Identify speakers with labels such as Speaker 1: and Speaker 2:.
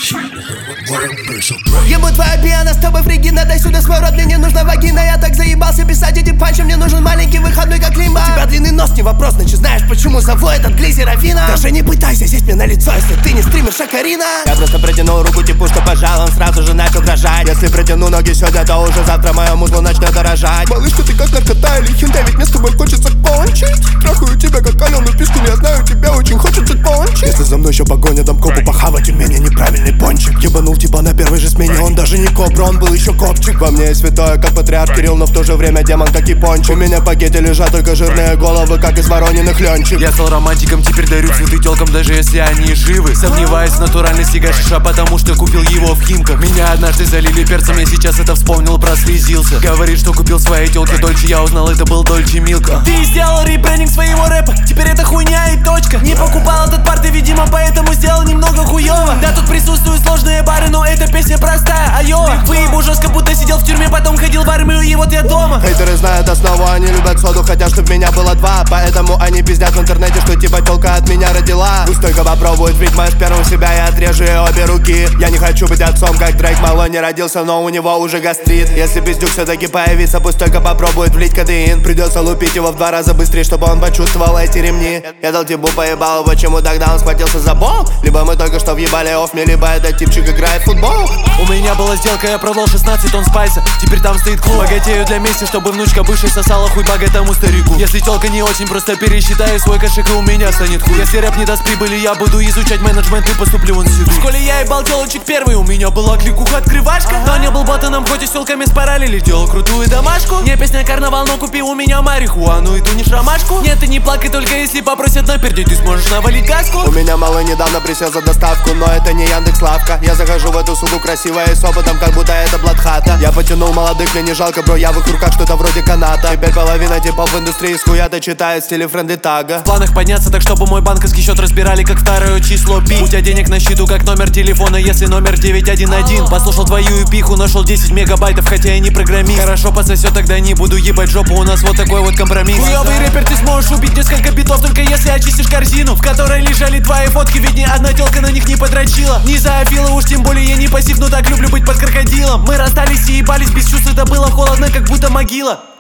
Speaker 1: Ему твоя пьяна, с тобой фриги, надай сюда свой рот, мне не нужна вагина. Я так заебался писать эти панчи, мне нужен маленький выходной, как лимба. У тебя длинный нос, не вопрос, значит знаешь, почему зову этот глизер Афина. Даже не пытайся сесть мне на лицо, если ты не стримерша Карина.
Speaker 2: Я просто протянул руку типу, что пожал, он сразу же начал дрожать. Если протяну ноги сегодня, то уже завтра мое музло начнет дорожать.
Speaker 3: Малышка, ты как наркота или хинта, ведь мне с тобой хочется кончить. Трахаю тебя как Алену Пискин, я знаю, тебя очень хочется кончить.
Speaker 1: Если за мной еще погоня, дам копу похавать, у меня неправильный пончик. Ебанул типа на первой же смене, он даже не кобра, он был еще копчик.
Speaker 2: Во мне святое, как патриарх Кирилл, но в то же время демон, как и пончик. У меня в пакете лежат только жирные головы, как из вороненных ленчик.
Speaker 4: Я стал романтиком, теперь дарю цветы телкам, даже если они живы. Сомневаюсь в натуральности гашиша, потому что купил его в Химках. Меня однажды залили перцем, я сейчас это вспомнил, прослезился. Говорит, что купил своей телке Дольче, я узнал, это был Дольче Милка.
Speaker 5: Ты сделал ребрендинг своего рэпа, теперь это хуйня и точка. Не покупал этот парт, ты, видимо, поэтому сделал немного хуёво. Да, тут присутствуют сложные бары, но эта песня простая, айова. Выебу жестко, будто сидел в тюрьме, потом ходил в армию, и вот я дома.
Speaker 2: Хейтеры знают основу, они любят соду, хотят, чтоб меня было два. Поэтому они пиздят в интернете, что типа телка от меня родила. Пусть только попробует, ведь моя сперма в себя, я отрежу ей обе руки. Я не хочу быть отцом, как Дрейк, мало не родился, но у него уже гастрит. Если пиздюк все-таки появится, пусть только попробует влить кадеин. Придется лупить его в 2 раза быстрее, чтобы он почувствовал эти ремни. Я дал типу поебал, почему тогда он схватился за бол? Либо мы только что въебали оффми, либо этот типчик играет в футбол.
Speaker 4: У меня была сделка, я продал 16 тонн спайса. Теперь там стоит клуб. Богатею для мести, чтобы внучка бывшей сосала хуй богатому старику. Если телка не очень, просто пересчитаю свой кошек, и у меня станет хуй. Если рэп не даст прибыли, я буду изучать менеджмент и поступлю в институт. В школе я ебал телочек первый, у меня была кликуха открывашка. Но не был ботаном, хоть и с телками спаралили, делал крутую домашку. Не песня карнавал, но купи у меня марихуану и тунешь ромашку. Нет, ты не плакай, только если попросят напердеть, ты сможешь навалить газку.
Speaker 2: У меня малый недавно присел за доставку, но это не Яндекс.Лавка. Я захожу в эту суку красивая и с опытом, как будто это Бладхата. Я потянул молодых, мне не жалко, бро, я в их руках что-то вроде каната. Теперь половина типов в индустрии с хуя-то читает в стиле френды тага.
Speaker 4: В планах подняться так, чтобы мой банковский счет разбирали, как второе число пи. У тебя денег на счету, как номер телефона, если номер 911. Послушал твою эпиху, нашел 10 мегабайтов, хотя я не программист. Хорошо пососет, тогда не буду ебать жопу, у нас вот такой вот компромисс. Хуёвый рэпер, ты сможешь убить несколько битов, только если очистишь корзину, в которой лежали твои фотки, ведь ни одна телка на них не подрочила. Не зоофила, уж тем более я не пассив, но так люблю быть под крокодилом. Мы расстались и ебались без чувств, это было холодно, как будто могила.